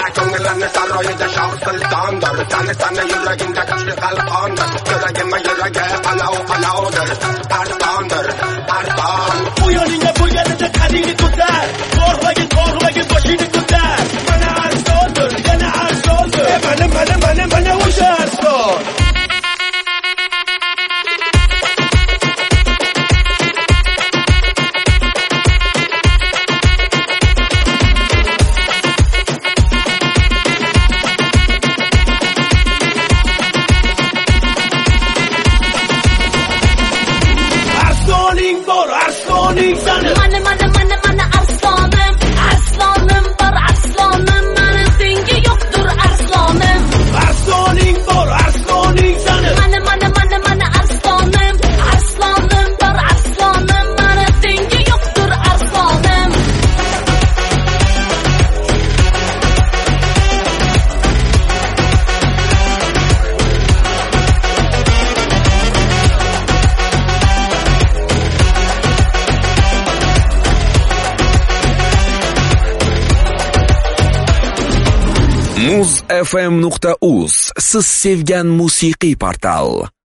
ko'ngillarni saroyida shoh sultondir. Tani yuragimda kuchli qalqondir. Yuragimma yuragi palovdir. Arzondir, arzon. Bu yoningga bo'lganida qadingni ko'tar. Qo'rg'agin boshingni ko'tar. Mana arzondir, yana arzondir. Mana o'sha arzon. Arsoning sani. Mana arsonim. Arsonim bor, arsonim. Mana senga yo'qdir arsonim. Arsoning bor, arsoning sani. Mana arsonim. Arsonim bor, arsonim. Mana senga yo'qdir arsonim. muzfm.uz siz sevgan musiqiy portal.